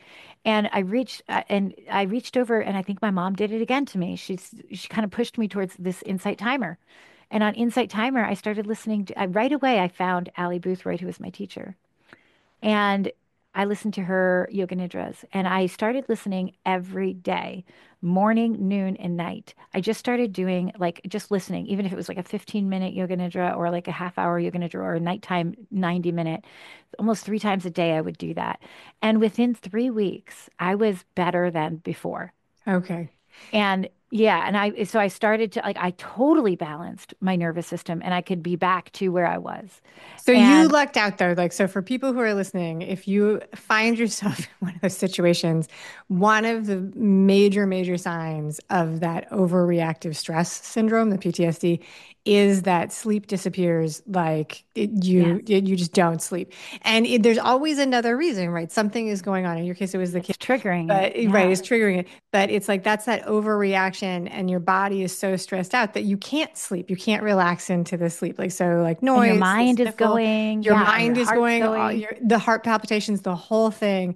And I reached over and I think my mom did it again to me. She kind of pushed me towards this Insight Timer. And on Insight Timer, I started listening right away I found Allie Boothroyd, who was my teacher. And I listened to her yoga nidras and I started listening every day, morning, noon, and night. I just started doing like just listening, even if it was like a 15-minute yoga nidra or like a half-hour yoga nidra or a nighttime 90-minute, almost 3 times a day I would do that. And within 3 weeks, I was better than before. Okay. And yeah, so I started to like, I totally balanced my nervous system and I could be back to where I was. So you And lucked out though. Like, so for people who are listening, if you find yourself in one of those situations, one of the major signs of that overreactive stress syndrome, the PTSD, is that sleep disappears. Like yes, you just don't sleep. And there's always another reason, right? Something is going on. In your case, it was the it's kid, triggering it. but right, Yeah. it's triggering it. But it's like that's that overreaction, and your body is so stressed out that you can't sleep. You can't relax into the sleep. Like so, like And your noise, the mind is sniffle, going, your yeah, and your mind is heart's going, all going. your the heart palpitations, the whole thing,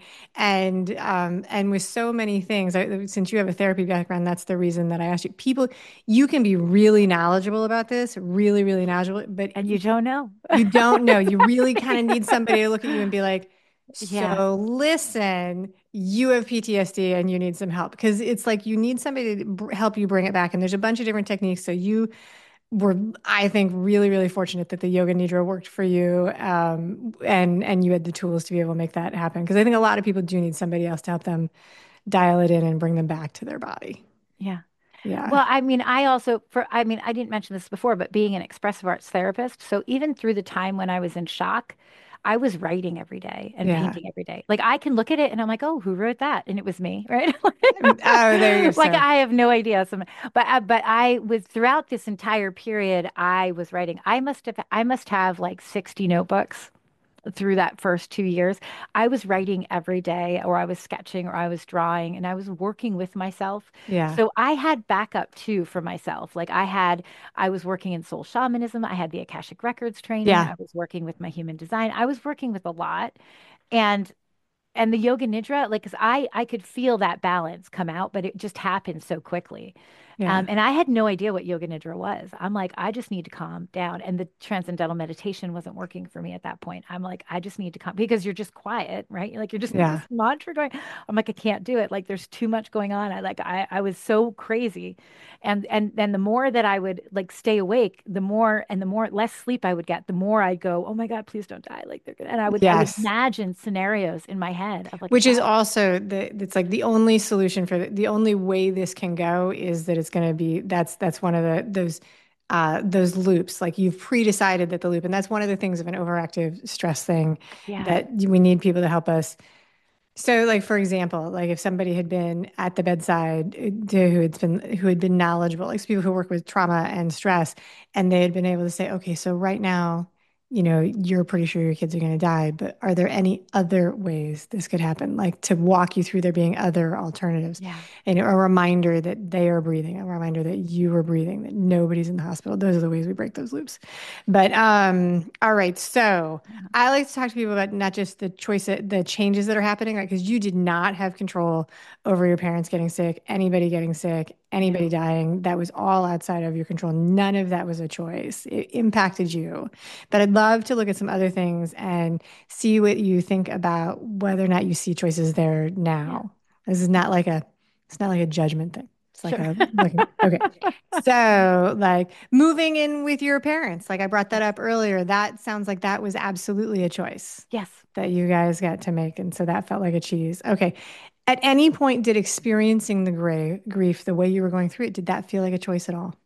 and with so many things. Since you have a therapy background, that's the reason that I asked you. People, you can be really knowledgeable about this, really knowledgeable, but And you don't know. you don't know. You really kind of need somebody to look at you and be like, Yeah. so listen, you have PTSD and you need some help because it's like you need somebody to help you bring it back. And there's a bunch of different techniques. So you were, I think, really fortunate that the yoga nidra worked for you, and you had the tools to be able to make that happen. Because I think a lot of people do need somebody else to help them dial it in and bring them back to their body. Yeah. Yeah. Well, I mean, I didn't mention this before, but being an expressive arts therapist, so even through the time when I was in shock, I was writing every day and Yeah. painting every day. Like I can look at it and I'm like, oh, who wrote that? And it was me, right? Oh, there you go. Like So, I have no idea. But I was throughout this entire period, I was writing. I must have like 60 notebooks through that first 2 years. I was writing every day, or I was sketching, or I was drawing, and I was working with myself. yeah. So I had backup too for myself. I was working in soul shamanism. I had the Akashic Records training. Yeah. I was working with my human design. I was working with a lot. And the yoga nidra, like, 'cause I could feel that balance come out, but it just happened so quickly. Yeah. And I had no idea what yoga nidra was. I'm like, I just need to calm down. And the transcendental meditation wasn't working for me at that point. I'm like, I just need to calm because you're just quiet, right? You're just Yeah. this mantra going. I'm like, I can't do it. Like there's too much going on. I was so crazy. And then the more that I would like stay awake, the more less sleep I would get, the more I'd go, oh my God, please don't die. Like they're gonna, and I would Yes. imagine scenarios in my head of like, Which is oh also it's like the only solution for the only way this can go is that it's going to be that's one of those loops. Like you've pre-decided that the loop, and that's one of the things of an overactive stress thing yeah, that we need people to help us. So, like for example, like if somebody had been at the bedside who had been knowledgeable, like people who work with trauma and stress, and they had been able to say, okay, so right now, you're pretty sure your kids are going to die, but are there any other ways this could happen? Like to walk you through there being other alternatives, yeah, and a reminder that they are breathing, a reminder that you are breathing, that nobody's in the hospital. Those are the ways we break those loops. But all right, so. yeah, I like to talk to people about not just the changes that are happening, right? Because you did not have control over your parents getting sick, anybody getting sick, anybody no, dying. That was all outside of your control. None of that was a choice. It impacted you. But I'd love to look at some other things and see what you think about whether or not you see choices there yeah, now. This is it's not like a judgment thing. It's sure. okay. So, like moving in with your parents, like I brought that Yes, up earlier, that sounds like that was absolutely a choice yes. that you guys got to make. And so that felt like a cheese. Okay. At any point, did experiencing the grief the way you were going through it, did that feel like a choice at all?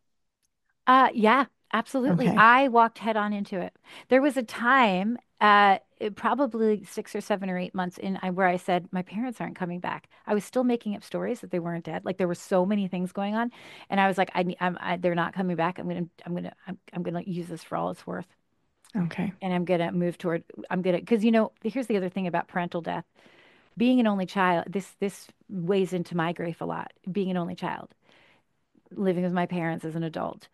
Yeah, absolutely. Okay. I walked head on into it. There was a time, probably 6 or 7 or 8 months in, where I said, my parents aren't coming back. I was still making up stories that they weren't dead. Like there were so many things going on, and I was like, they're not coming back. I'm gonna use this for all it's worth, Okay. and I'm gonna move toward. I'm gonna, because here's the other thing about parental death. Being an only child, this weighs into my grief a lot. Being an only child, living with my parents as an adult.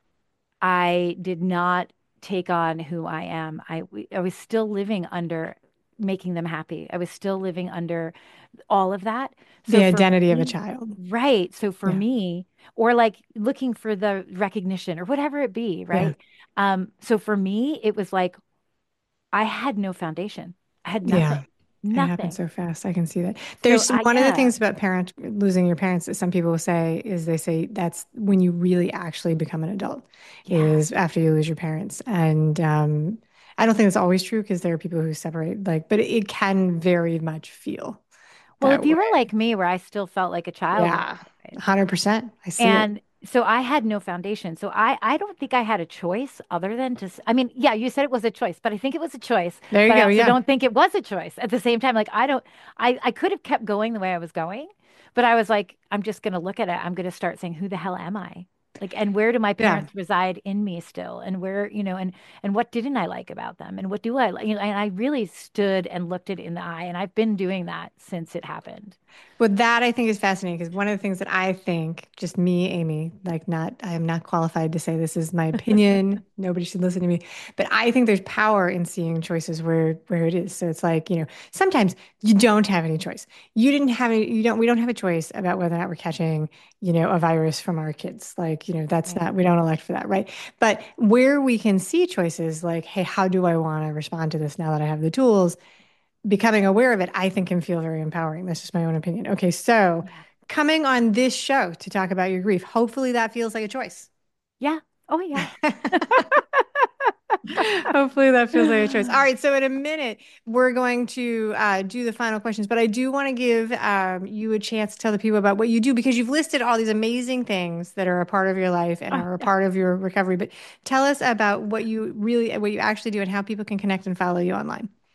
I did not take on who I am. I was still living under making them happy. I was still living under all of that. The So for identity of a me, child. right. So for Yeah. me, or like looking for the recognition or whatever it be, Yeah. right? So for me, it was like I had no foundation. I had Yeah. nothing, It happens nothing. so fast. I can see that. So There's I, one of the yeah, things about losing your parents that some people will say is they say that's when you really actually become an adult yeah. is after you lose your parents. And I don't think it's always true because there are people who separate but it can very much feel Well, that if you were way. like me, where I still felt like a child in a Yeah. lot of ways. 100%. I see it. And so I had no foundation. So I don't think I had a choice other than I mean, yeah, you said it was a choice, but I think it was a choice, There you but I go. also Yeah. don't think it was a choice at the same time. Like I don't, I could have kept going the way I was going, but I was like, I'm just going to look at it. I'm going to start saying, who the hell am I? Like, and where do my Yeah. parents reside in me still? And where, and what didn't I like about them? And what do I like? And I really stood and looked it in the eye. And I've been doing that since it happened. Well, that I think is fascinating because one of the things that I think, just me, Amy, I am not qualified to say this is my opinion. Nobody should listen to me. But I think there's power in seeing choices where it is. So it's like, sometimes you don't have any choice. We don't have a choice about whether or not we're catching, a virus from our kids. Like, Right. we don't elect for that, right? But where we can see choices like, hey, how do I want to respond to this now that I have the tools? Becoming aware of it, I think can feel very empowering. That's just my own opinion. Okay, so Yeah. coming on this show to talk about your grief, hopefully that feels like a choice. Yeah. Oh, yeah. Hopefully that feels like a choice. All right, so in a minute, we're going to do the final questions, but I do want to give you a chance to tell the people about what you do because you've listed all these amazing things that are a part of your life and Oh, are a yeah. part of your recovery. But tell us about what you actually do and how people can connect and follow you online.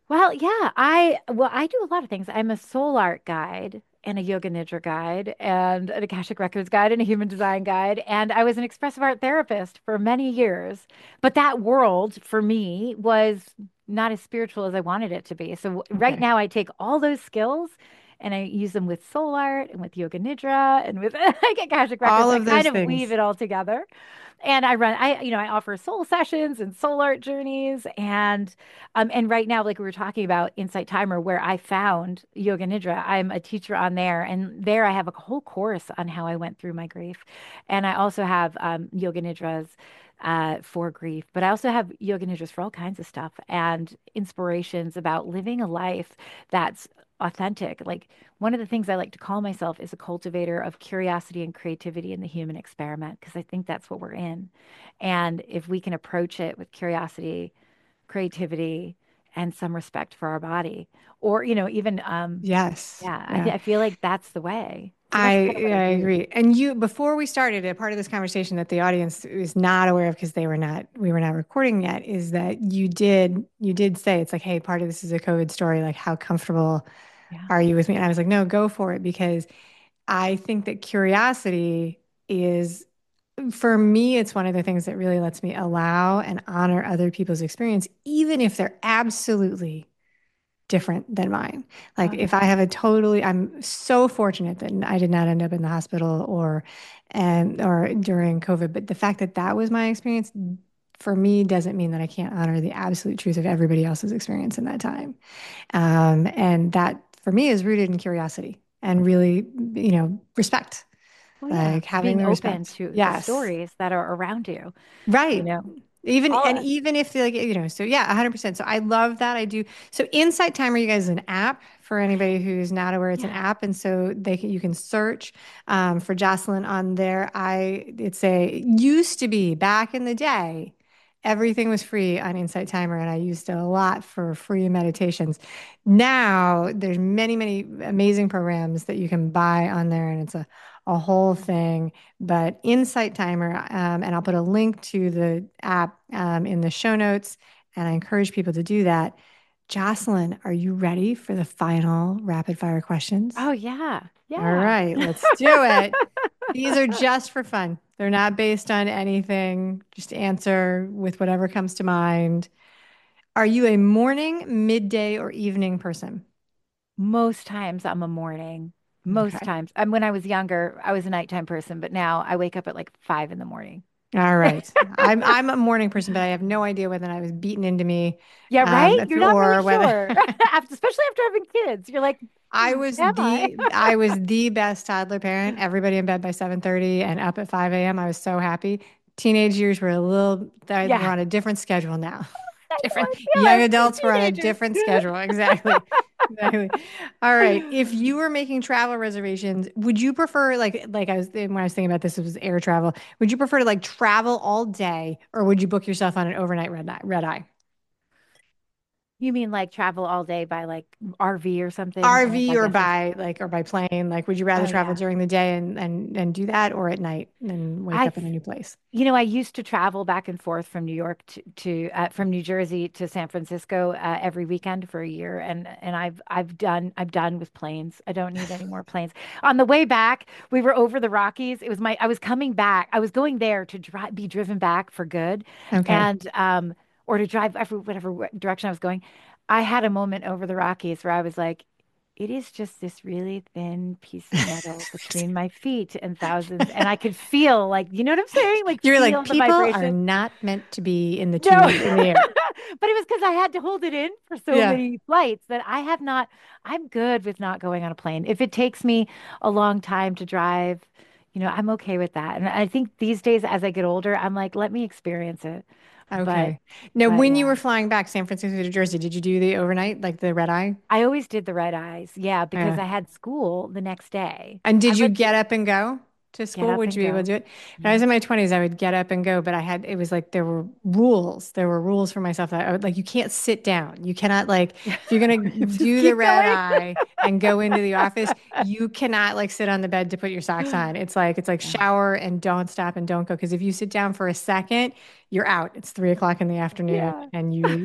Well, yeah, I do a lot of things. I'm a soul art guide and a yoga nidra guide and an Akashic Records guide and a human design guide. And I was an expressive art therapist for many years. But that world for me was not as spiritual as I wanted it to be. So right Okay. now I take all those skills and I use them with soul art and with yoga nidra and with like Akashic Records. All I of kind those of weave things. it all together. And I offer soul sessions and soul art journeys. And right now, like we were talking about Insight Timer, where I found Yoga Nidra, I'm a teacher on there. And there I have a whole course on how I went through my grief. And I also have Yoga Nidras for grief, but I also have Yoga Nidras for all kinds of stuff and inspirations about living a life that's authentic. Like one of the things I like to call myself is a cultivator of curiosity and creativity in the human experiment, because I think that's what we're in. And if we can approach it with curiosity, creativity, and some respect for our body, or, even, Yes. yeah, Yeah. I feel like that's the way. So I that's kind of what I I do. agree. And you, before we started, a part of this conversation that the audience is not aware of because we were not recording yet, is that you did say it's like, hey, part of this is a COVID story. Like, how comfortable Yeah. are you with me? And I was like, no, go for it because I think that curiosity is, for me, it's one of the things that really lets me allow and honor other people's experience, even if they're absolutely different than mine. Like Oh, if yeah. I have a totally, I'm so fortunate that I did not end up in the hospital or during COVID. But the fact that that was my experience for me doesn't mean that I can't honor the absolute truth of everybody else's experience in that time. And that for me is rooted in curiosity and really, respect, Well, yeah. like having Being the open respect. to the Yes. stories that are around you, you Right. know, Even all, and even if like so yeah, 100%. So I love that. I do. So Insight Timer, you guys, is an app for anybody who's not aware. It's an yeah. app, and so you can search for Jocelyn on there. It's a used to be back in the day. Everything was free on Insight Timer, and I used it a lot for free meditations. Now there's many, many amazing programs that you can buy on there, and it's a whole thing. But Insight Timer, and I'll put a link to the app in the show notes, and I encourage people to do that. Jocelyn, are you ready for the final rapid fire questions? Oh, yeah. All Yeah. right, let's do it. These are just for fun. They're not based on anything. Just answer with whatever comes to mind. Are you a morning, midday, or evening person? Most times I'm a morning. Most Okay. times. When I was younger, I was a nighttime person, but now I wake up at like 5 in the morning. All right. I'm a morning person, but I have no idea whether I was beaten into me, Yeah, right? You're not really or whether sure. Especially after having kids. You're like, am I? I was the best toddler parent. Everybody in bed by 7:30 and up at 5 a.m. I was so happy. Teenage years were we're Yeah. on a different schedule now. I know Different I young feel it. adults were on a Teenagers. different schedule. Exactly. Exactly. All right. If you were making travel reservations, would you prefer like I was when I was thinking about this, it was air travel. Would you prefer to like travel all day or would you book yourself on an overnight red eye? You mean like travel all day by like RV or something or RV by or buses? by plane? Like, would you rather Oh, travel yeah. during the day and do that, or at night and wake I up in a new place? I used to travel back and forth from New York from New Jersey to San Francisco every weekend for a year, and I've done with planes. I don't need any more planes. On the way back, we were over the Rockies. I was coming back. I was going there to be driven back for good, Okay. and or to drive every whatever direction I was going. I had a moment over the Rockies where I was like, it is just this really thin piece of metal between my feet and thousands. And I could feel like, you know what I'm saying? Like You're like, feel the people are vibration. not meant to be in the No, tube in the air. but it was because I had to hold it in for so Yeah. many flights that I have not, I'm good with not going on a plane. If it takes me a long time to drive, I'm okay with that. And I think these days, as I get older, I'm like, let me experience it. But, Okay. Now, but when you yeah. were flying back San Francisco to Jersey, did you do the overnight, like the red eye? I always did the red eyes. Yeah, because Yeah. I had school the next day. And I did you went get to up and go to get school? up Would and you be able to go. do it? When I Yeah. was in my 20s, I would get up and go, but it was like there were rules. There were rules for myself that I would like, you can't sit down. You cannot like, if you're going to Just do the keep red going. eye and go into the office, you cannot like sit on the bed to put your socks on. It's like Yeah. shower and don't stop and don't go. Because if you sit down for a second, you're out. It's 3 o'clock in the afternoon Yeah. and you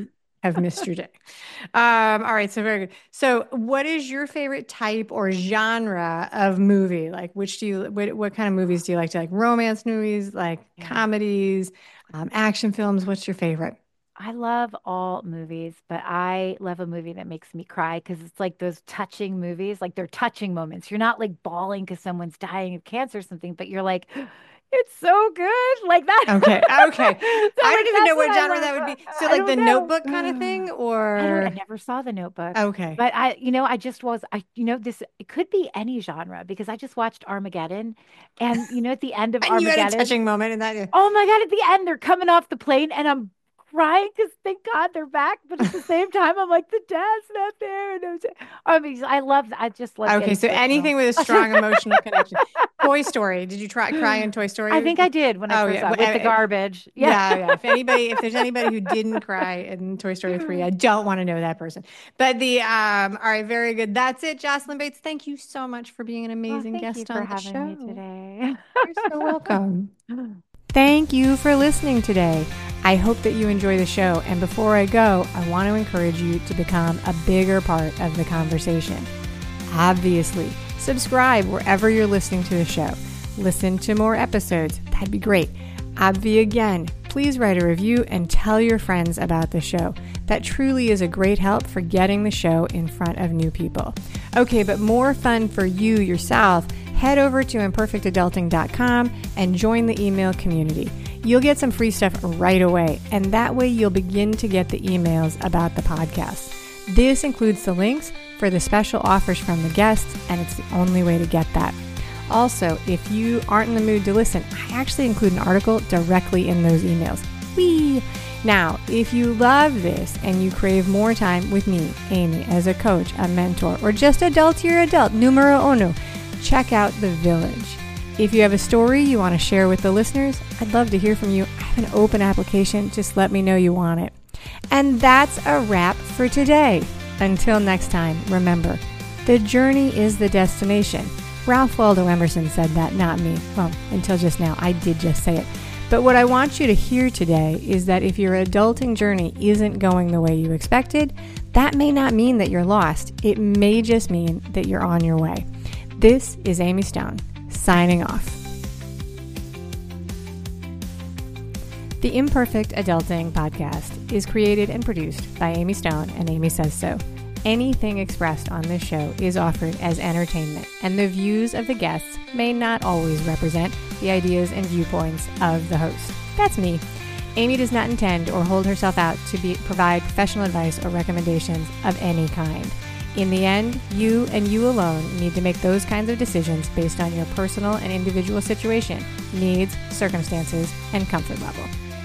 have missed your day. All right, so very good. So, what is your favorite type or genre of movie? Like, what kind of movies do you like? Do you like romance movies, like Yeah. comedies, action films? What's your favorite? I love all movies, but I love a movie that makes me cry because it's like those touching movies, like they're touching moments. You're not like bawling because someone's dying of cancer or something, but you're like, it's so good, like that. Okay, okay. So I like don't even know that's what what I genre love. that would be. So, I like the don't know. Notebook kind of thing, I or never saw The Notebook, okay. but I just was, this, it could be any genre because I just watched Armageddon, and at the end of And you had a Armageddon. touching moment in that. Yeah. Oh my God, at the end, they're coming off the plane and I'm crying because thank God they're back. But at the same time, I'm like, the dad's not there. And I just love Okay, getting so emotional. anything with a strong emotional connection. Toy Story. Did you cry in Toy I Story? think I did when I Oh first yeah. saw it with the garbage. Yeah. Yeah, yeah. If there's anybody who didn't cry in Toy Story 3, I don't want to know that person. But all right, very good. That's it, Jocelyn Bates. Thank you so much for being an Well, amazing thank you guest for on the having me show. today. You're so welcome. Thank you for listening today. I hope that you enjoy the show. And before I go, I want to encourage you to become a bigger part of the conversation. Obviously, subscribe wherever you're listening to the show. Listen to more episodes. That'd be great. Again, please write a review and tell your friends about the show. That truly is a great help for getting the show in front of new people. Okay, but more fun for you yourself, head over to imperfectadulting.com and join the email community. You'll get some free stuff right away, and that way you'll begin to get the emails about the podcast. This includes the links for the special offers from the guests, and it's the only way to get that. Also, if you aren't in the mood to listen, I actually include an article directly in those emails. Whee! Now, if you love this and you crave more time with me, Amy, as a coach, a mentor, or just adultier adult, numero uno, check out The Village. If you have a story you want to share with the listeners, I'd love to hear from you. I have an open application. Just let me know you want it. And that's a wrap for today. Until next time, remember, the journey is the destination. Ralph Waldo Emerson said that, not me. Well, until just now, I did just say it. But what I want you to hear today is that if your adulting journey isn't going the way you expected, that may not mean that you're lost. It may just mean that you're on your way. This is Amy Stone, signing off. The Imperfect Adulting Podcast is created and produced by Amy Stone and Amy Says So. Anything expressed on this show is offered as entertainment, and the views of the guests may not always represent the ideas and viewpoints of the host. That's me. Amy does not intend or hold herself out to provide professional advice or recommendations of any kind. In the end, you and you alone need to make those kinds of decisions based on your personal and individual situation, needs, circumstances, and comfort level.